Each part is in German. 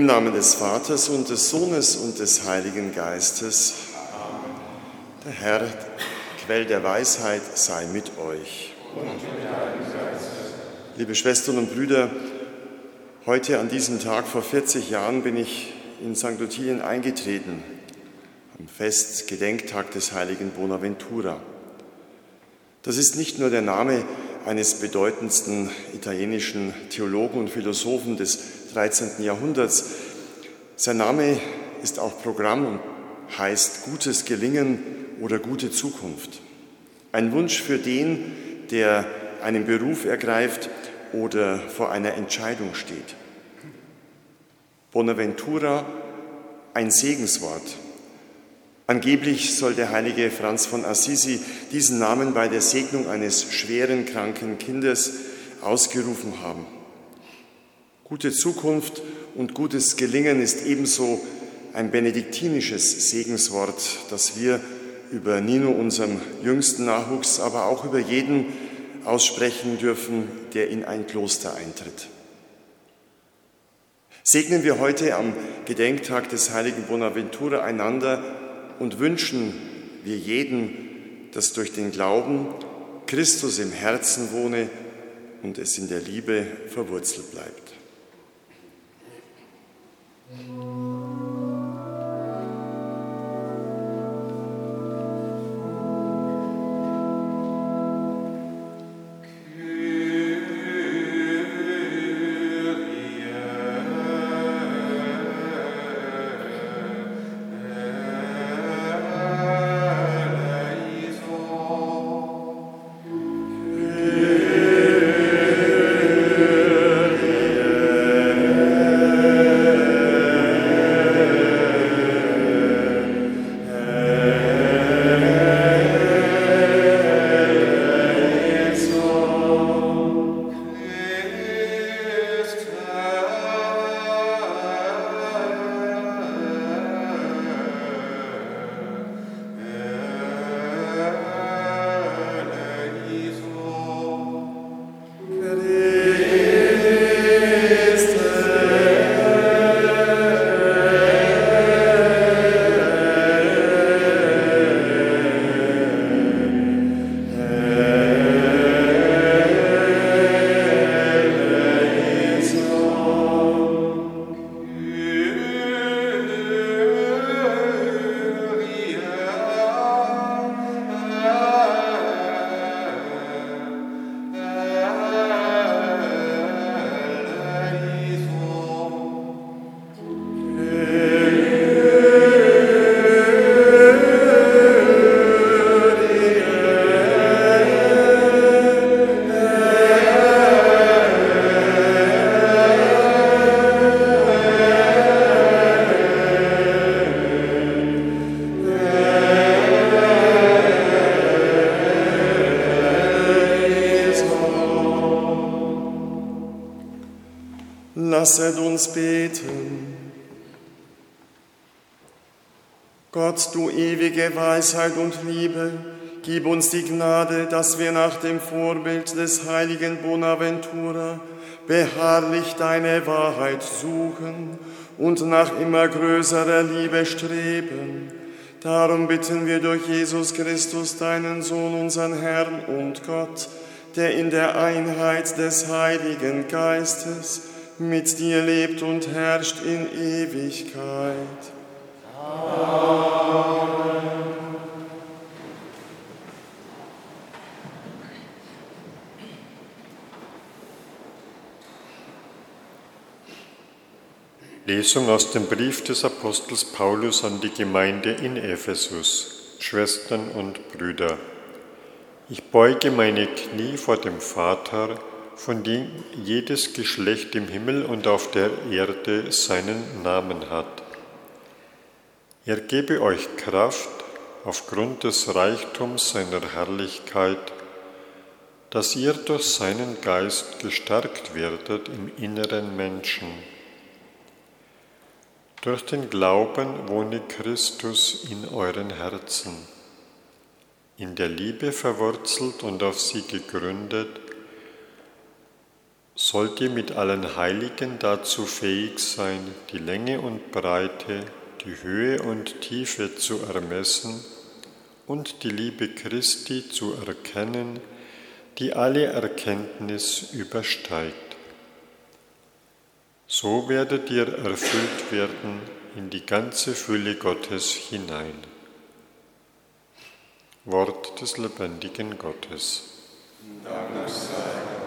Im Namen des Vaters und des Sohnes und des Heiligen Geistes. Amen. Der Herr, Quell der Weisheit, sei mit euch. Und mit deinem Geist. Liebe Schwestern und Brüder, heute an diesem Tag vor 40 Jahren bin ich in St. Ottilien eingetreten, am Fest Gedenktag des heiligen Bonaventura. Das ist nicht nur der Name eines bedeutendsten italienischen Theologen und Philosophen des 13. Jahrhunderts. Sein Name ist auch Programm und heißt gutes Gelingen oder gute Zukunft. Ein Wunsch für den, der einen Beruf ergreift oder vor einer Entscheidung steht. Bonaventura, ein Segenswort. Angeblich soll der heilige Franz von Assisi diesen Namen bei der Segnung eines schweren kranken Kindes ausgerufen haben. Gute Zukunft und gutes Gelingen ist ebenso ein benediktinisches Segenswort, das wir über Nino, unserem jüngsten Nachwuchs, aber auch über jeden aussprechen dürfen, der in ein Kloster eintritt. Segnen wir heute am Gedenktag des heiligen Bonaventura einander und wünschen wir jeden, dass durch den Glauben Christus im Herzen wohne und es in der Liebe verwurzelt bleibt. Lasset uns beten. Gott, du ewige Weisheit und Liebe, gib uns die Gnade, dass wir nach dem Vorbild des heiligen Bonaventura beharrlich deine Wahrheit suchen und nach immer größerer Liebe streben. Darum bitten wir durch Jesus Christus, deinen Sohn, unseren Herrn und Gott, der in der Einheit des Heiligen Geistes mit dir lebt und herrscht in Ewigkeit. Amen. Lesung aus dem Brief des Apostels Paulus an die Gemeinde in Ephesus. Schwestern und Brüder, ich beuge meine Knie vor dem Vater, von dem jedes Geschlecht im Himmel und auf der Erde seinen Namen hat. Er gebe euch Kraft aufgrund des Reichtums seiner Herrlichkeit, dass ihr durch seinen Geist gestärkt werdet im inneren Menschen. Durch den Glauben wohne Christus in euren Herzen, in der Liebe verwurzelt und auf sie gegründet, sollt ihr mit allen Heiligen dazu fähig sein, die Länge und Breite, die Höhe und Tiefe zu ermessen und die Liebe Christi zu erkennen, die alle Erkenntnis übersteigt. So werdet ihr erfüllt werden in die ganze Fülle Gottes hinein. Wort des lebendigen Gottes. Dank sei Gott.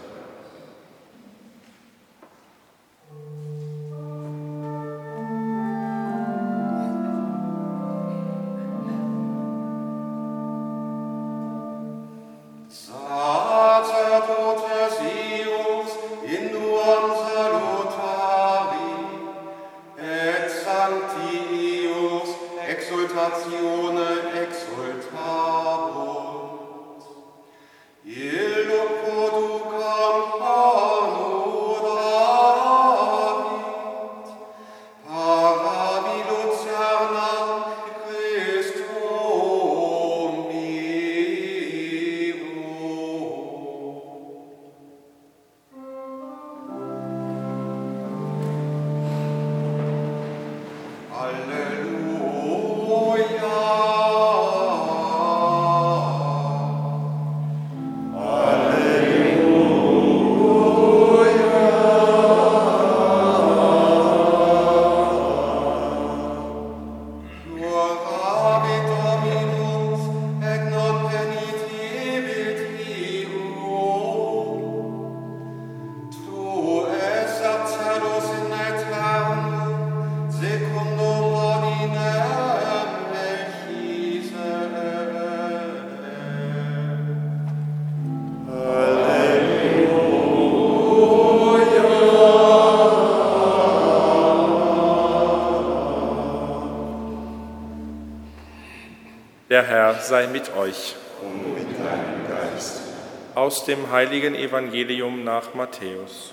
Der Herr sei mit euch. Und mit deinem Geist. Aus dem heiligen Evangelium nach Matthäus.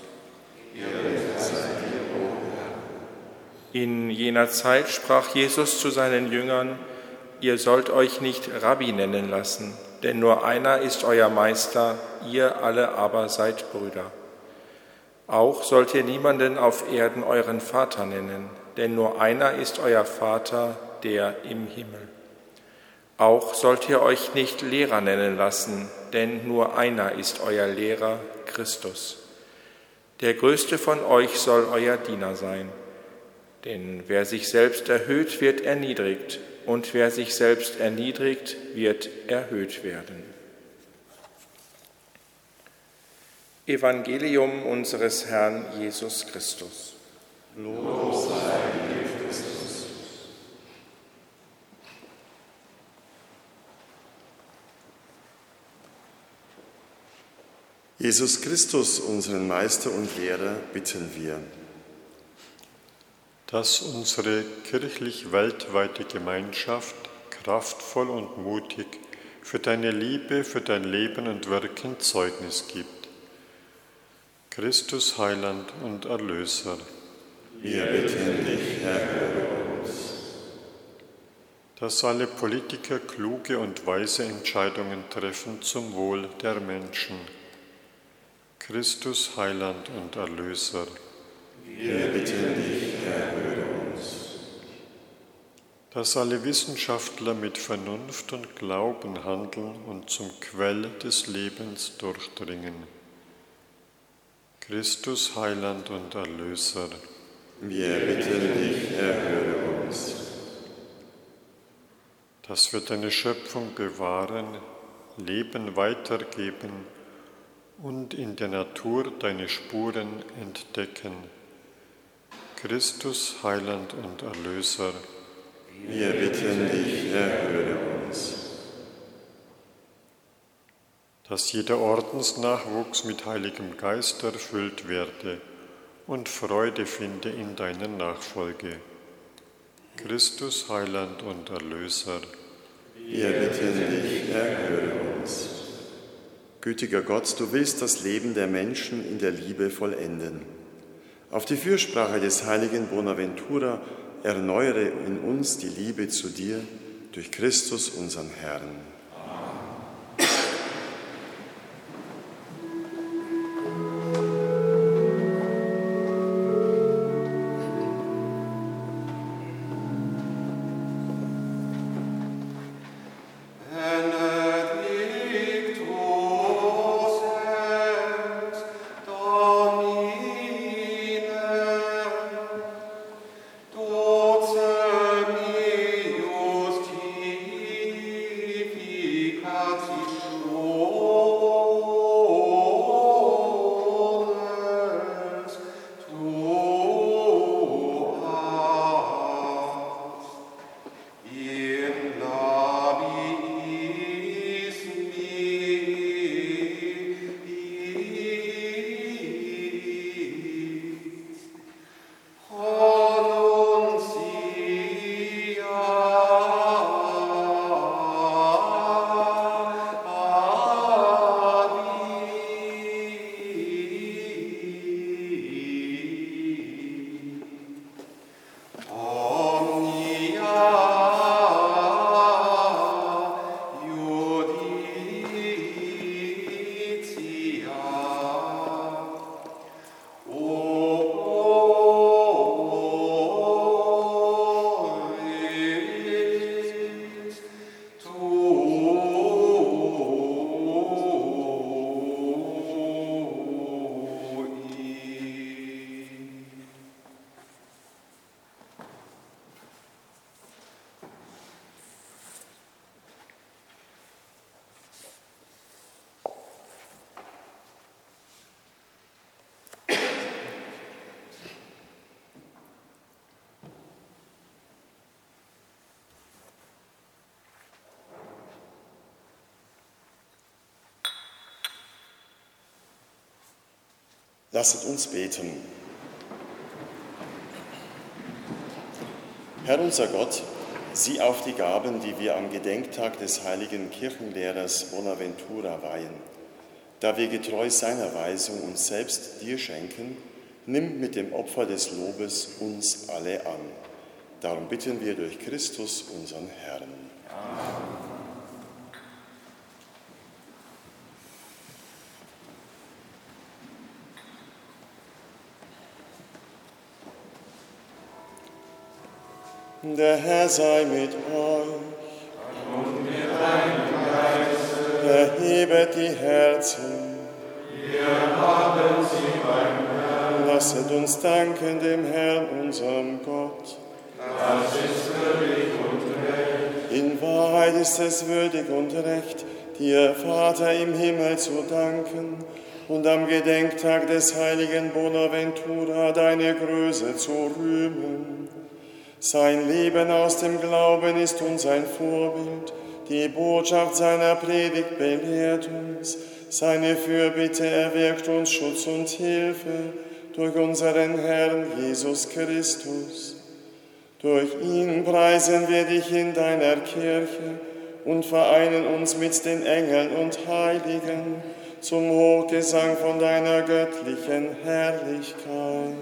In jener Zeit sprach Jesus zu seinen Jüngern: Ihr sollt euch nicht Rabbi nennen lassen, denn nur einer ist euer Meister, ihr alle aber seid Brüder. Auch sollt ihr niemanden auf Erden euren Vater nennen, denn nur einer ist euer Vater, der im Himmel. Auch sollt ihr euch nicht Lehrer nennen lassen, denn nur einer ist euer Lehrer, Christus. Der Größte von euch soll euer Diener sein. Denn wer sich selbst erhöht, wird erniedrigt, und wer sich selbst erniedrigt, wird erhöht werden. Evangelium unseres Herrn Jesus Christus. Lob sei dir, Christus. Jesus Christus, unseren Meister und Lehrer, bitten wir, dass unsere kirchlich weltweite Gemeinschaft kraftvoll und mutig für deine Liebe, für dein Leben und Wirken Zeugnis gibt. Christus, Heiland und Erlöser. wir bitten dich, Herr, höre uns. Dass alle Politiker kluge und weise Entscheidungen treffen zum Wohl der Menschen. Christus, Heiland und Erlöser. Wir bitten dich, Herr, höre uns. Dass alle Wissenschaftler mit Vernunft und Glauben handeln und zum Quell des Lebens durchdringen. Christus, Heiland und Erlöser. Wir bitten dich, Herr, höre uns. Dass wir deine Schöpfung bewahren, Leben weitergeben und in der Natur deine Spuren entdecken. Christus, Heiland und Erlöser. Wir bitten dich, Herr, höre uns. Dass jeder Ordensnachwuchs mit Heiligem Geist erfüllt werde und Freude finde in deiner Nachfolge. Christus, Heiland und Erlöser. Wir bitten dich, Herr, höre uns. Gütiger Gott, du willst das Leben der Menschen in der Liebe vollenden. Auf die Fürsprache des heiligen Bonaventura erneuere in uns die Liebe zu dir durch Christus, unseren Herrn. Amen. Lasset uns beten. Herr unser Gott, sieh auf die Gaben, die wir am Gedenktag des heiligen Kirchenlehrers Bonaventura weihen. Da wir getreu seiner Weisung uns selbst dir schenken, nimm mit dem Opfer des Lobes uns alle an. Darum bitten wir durch Christus, unseren Herrn. Amen. Der Herr sei mit euch. Und mit deinem Geiste. Erhebet die Herzen. Wir haben sie beim Herrn. Lasset uns danken dem Herrn, unserem Gott. Das ist würdig und recht. In Wahrheit ist es würdig und recht, dir, Vater im Himmel, zu danken und am Gedenktag des heiligen Bonaventura deine Größe zu rühmen. Sein Leben aus dem Glauben ist uns ein Vorbild, die Botschaft seiner Predigt belehrt uns, seine Fürbitte erwirkt uns Schutz und Hilfe durch unseren Herrn Jesus Christus. Durch ihn preisen wir dich in deiner Kirche und vereinen uns mit den Engeln und Heiligen zum Hochgesang von deiner göttlichen Herrlichkeit.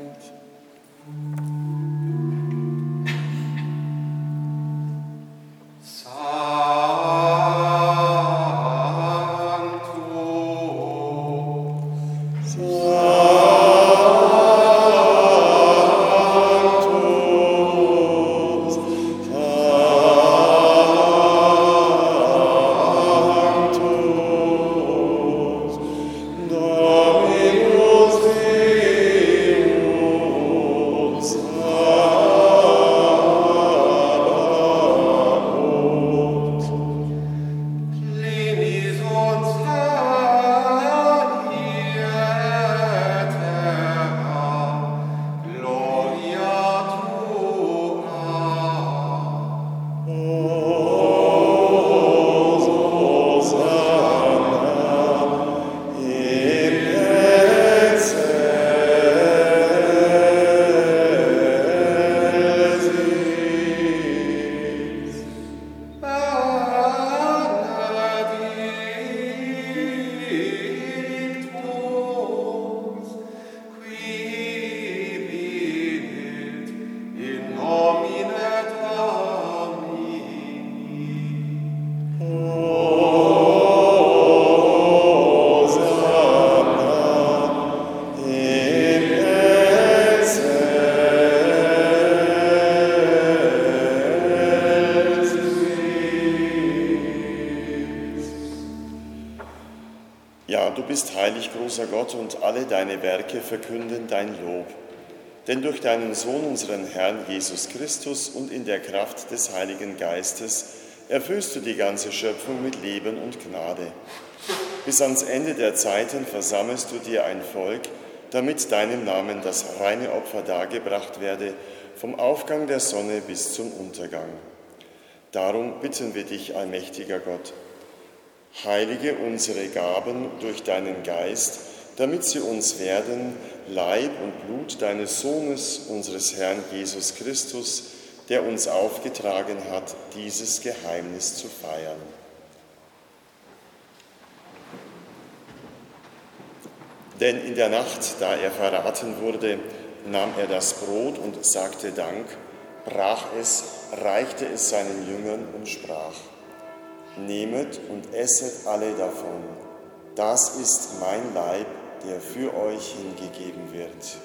Großer Gott, und alle deine Werke verkünden dein Lob. Denn durch deinen Sohn, unseren Herrn Jesus Christus, und in der Kraft des Heiligen Geistes erfüllst du die ganze Schöpfung mit Leben und Gnade. Bis ans Ende der Zeiten versammelst du dir ein Volk, damit deinem Namen das reine Opfer dargebracht werde, vom Aufgang der Sonne bis zum Untergang. Darum bitten wir dich, allmächtiger Gott, heilige unsere Gaben durch deinen Geist, damit sie uns werden, Leib und Blut deines Sohnes, unseres Herrn Jesus Christus, der uns aufgetragen hat, dieses Geheimnis zu feiern. Denn in der Nacht, da er verraten wurde, nahm er das Brot und sagte Dank, brach es, reichte es seinen Jüngern und sprach: Nehmet und esset alle davon. Das ist mein Leib, der für euch hingegeben wird.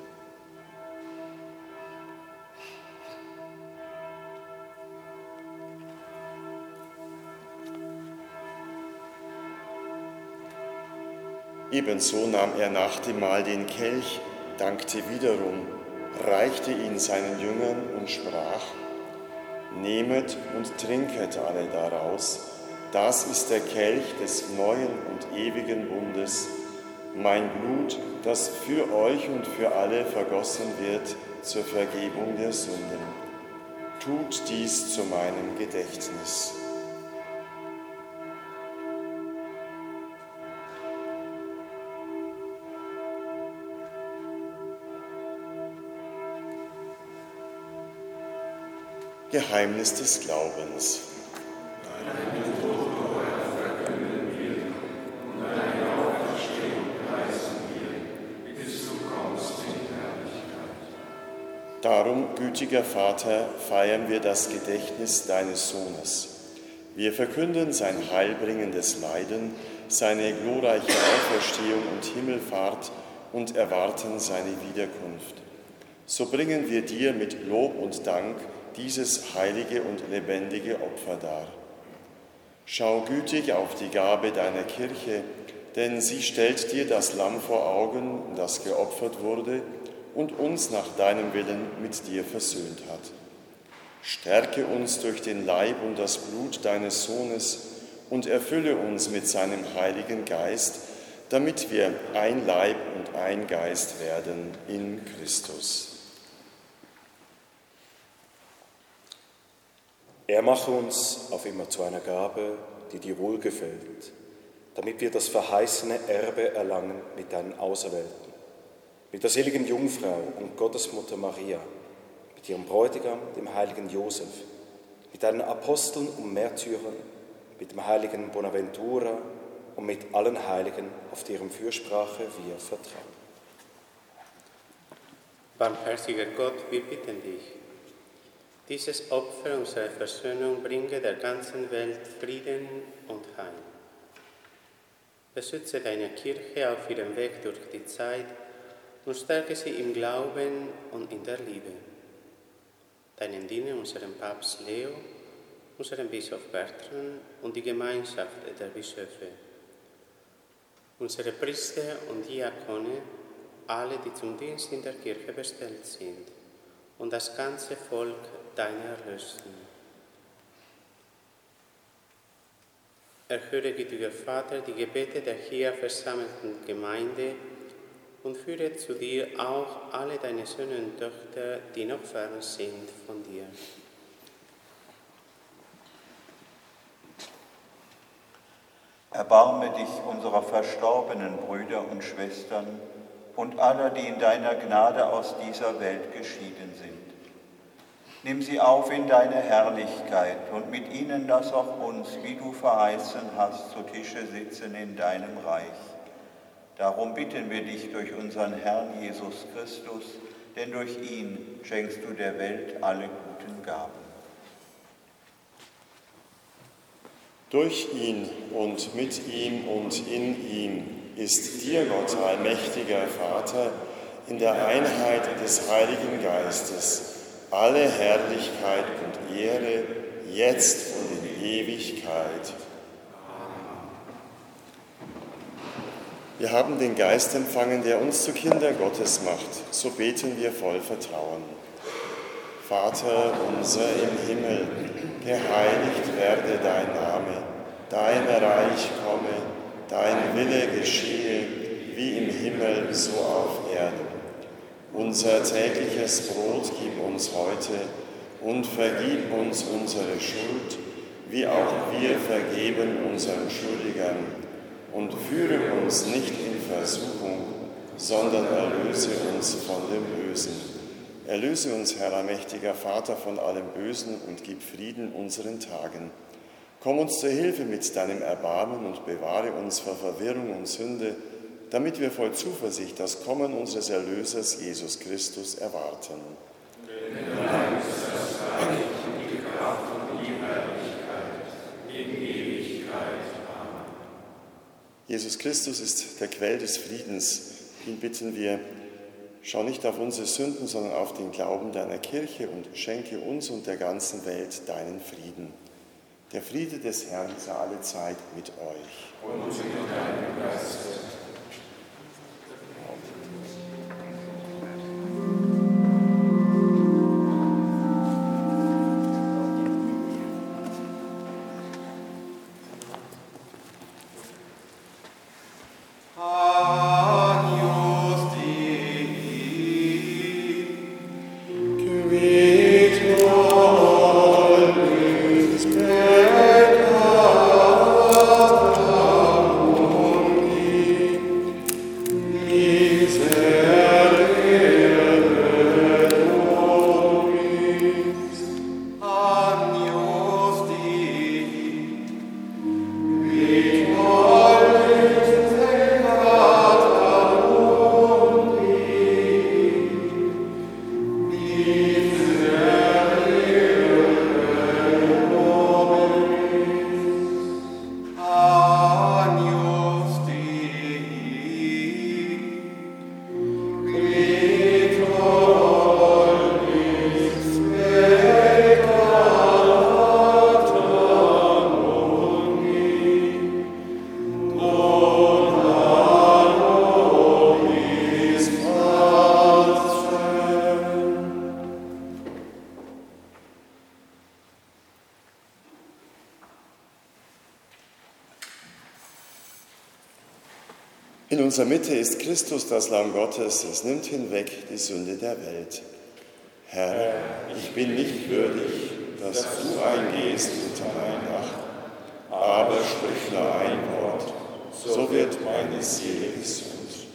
Ebenso nahm er nach dem Mahl den Kelch, dankte wiederum, reichte ihn seinen Jüngern und sprach: Nehmet und trinket alle daraus, das ist der Kelch des neuen und ewigen Bundes, mein Blut, das für euch und für alle vergossen wird zur Vergebung der Sünden. Tut dies zu meinem Gedächtnis. Geheimnis des Glaubens. Darum, gütiger Vater, feiern wir das Gedächtnis deines Sohnes. Wir verkünden sein heilbringendes Leiden, seine glorreiche Auferstehung und Himmelfahrt und erwarten seine Wiederkunft. So bringen wir dir mit Lob und Dank dieses heilige und lebendige Opfer dar. Schau gütig auf die Gabe deiner Kirche, denn sie stellt dir das Lamm vor Augen, das geopfert wurde und uns nach deinem Willen mit dir versöhnt hat. Stärke uns durch den Leib und das Blut deines Sohnes und erfülle uns mit seinem Heiligen Geist, damit wir ein Leib und ein Geist werden in Christus. Er mache uns auf immer zu einer Gabe, die dir wohlgefällt, damit wir das verheißene Erbe erlangen mit deinen Auserwählten, mit der seligen Jungfrau und Gottesmutter Maria, mit ihrem Bräutigam, dem heiligen Josef, mit deinen Aposteln und Märtyrern, mit dem heiligen Bonaventura und mit allen Heiligen, auf deren Fürsprache wir vertrauen. Barmherziger Gott, wir bitten dich, dieses Opfer unserer Versöhnung bringe der ganzen Welt Frieden und Heil. Beschütze deine Kirche auf ihrem Weg durch die Zeit und stärke sie im Glauben und in der Liebe. Deinen Diener, unseren Papst Leo, unseren Bischof Bertrand und die Gemeinschaft der Bischöfe, unsere Priester und Diakone, alle, die zum Dienst in der Kirche bestellt sind, und das ganze Volk deiner Erlösung. Erhöre, gütiger Vater, die Gebete der hier versammelten Gemeinde und führe zu dir auch alle deine Söhne und Töchter, die noch fern sind von dir. Erbarme dich unserer verstorbenen Brüder und Schwestern und aller, die in deiner Gnade aus dieser Welt geschieden sind. Nimm sie auf in deine Herrlichkeit und mit ihnen lass auch uns, wie du verheißen hast, zu Tische sitzen in deinem Reich. Darum bitten wir dich durch unseren Herrn Jesus Christus, denn durch ihn schenkst du der Welt alle guten Gaben. Durch ihn und mit ihm und in ihm ist dir, Gott, allmächtiger Vater, in der Einheit des Heiligen Geistes, alle Herrlichkeit und Ehre, jetzt und in Ewigkeit. Wir haben den Geist empfangen, der uns zu Kindern Gottes macht. So beten wir voll Vertrauen. Vater unser im Himmel, geheiligt werde dein Name, dein Reich komme, dein Wille geschehe, wie im Himmel, so auf Erden. Unser tägliches Brot gib uns heute und vergib uns unsere Schuld, wie auch wir vergeben unseren Schuldigern. Und führe uns nicht in Versuchung, sondern erlöse uns von dem Bösen. Erlöse uns, Herr allmächtiger Vater, von allem Bösen und gib Frieden unseren Tagen. Komm uns zur Hilfe mit deinem Erbarmen und bewahre uns vor Verwirrung und Sünde, damit wir voll Zuversicht das Kommen unseres Erlösers Jesus Christus erwarten. Jesus Christus ist der Quell des Friedens. Ihn bitten wir, schau nicht auf unsere Sünden, sondern auf den Glauben deiner Kirche und schenke uns und der ganzen Welt deinen Frieden. Der Friede des Herrn sei alle Zeit mit euch. Und mit deinem Geiste. Christus. In unserer Mitte ist Christus, das Lamm Gottes, es nimmt hinweg die Sünde der Welt. Herr, ich bin nicht würdig, dass du eingehst unter mein Dach, aber sprich nur ein Wort, so wird meine Seele gesund.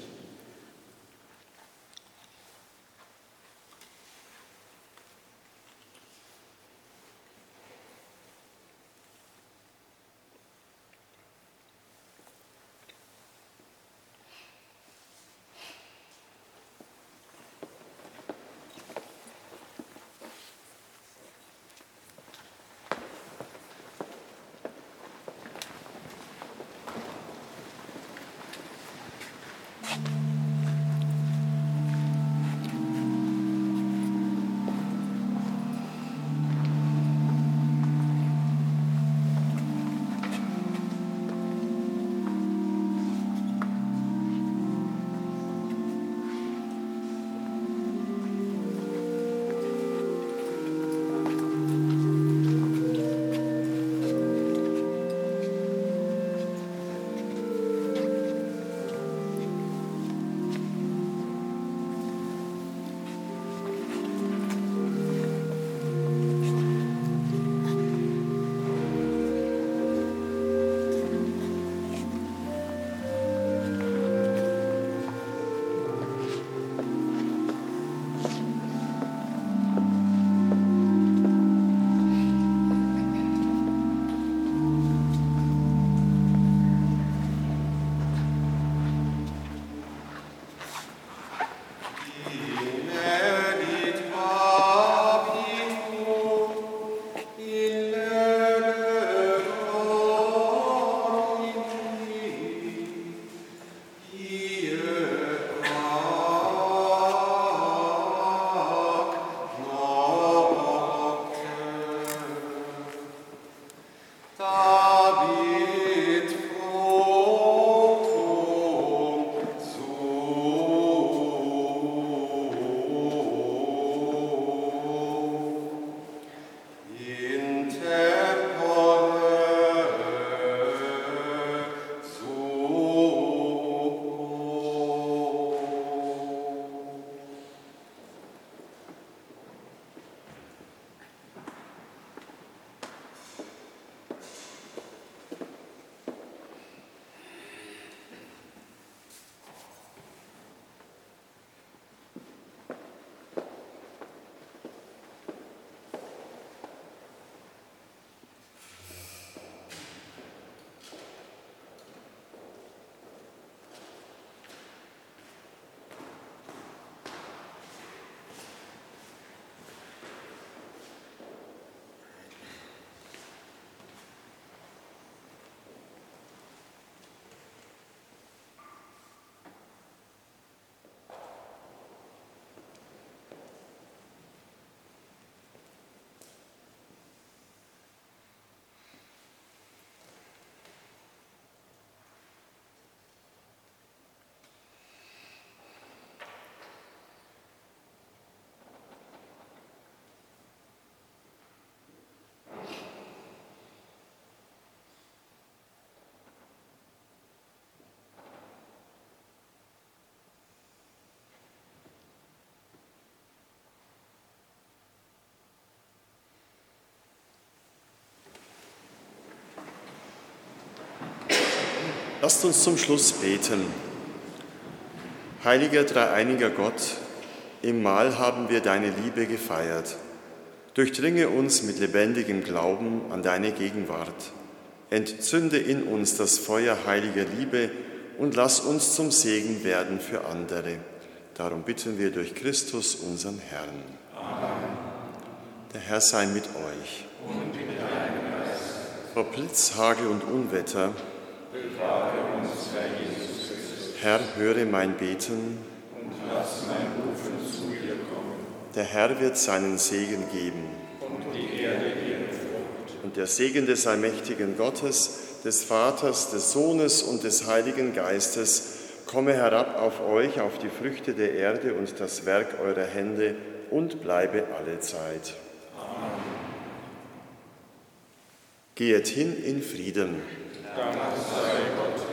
Lasst uns zum Schluss beten. Heiliger dreieiniger Gott, im Mahl haben wir deine Liebe gefeiert. Durchdringe uns mit lebendigem Glauben an deine Gegenwart. Entzünde in uns das Feuer heiliger Liebe und lass uns zum Segen werden für andere. Darum bitten wir durch Christus, unseren Herrn. Amen. Der Herr sei mit euch. Und mit deinem Geist. Vor Blitz, Hagel und Unwetter, bewahre uns, Herr Jesus Christus. Herr, höre mein Beten und lass mein Rufen zu dir kommen. Der Herr wird seinen Segen geben und die Erde ihre Frucht. Und der Segen des allmächtigen Gottes, des Vaters, des Sohnes und des Heiligen Geistes komme herab auf euch, auf die Früchte der Erde und das Werk eurer Hände und bleibe allezeit. Amen. Geht hin in Frieden. Dank sei Gott.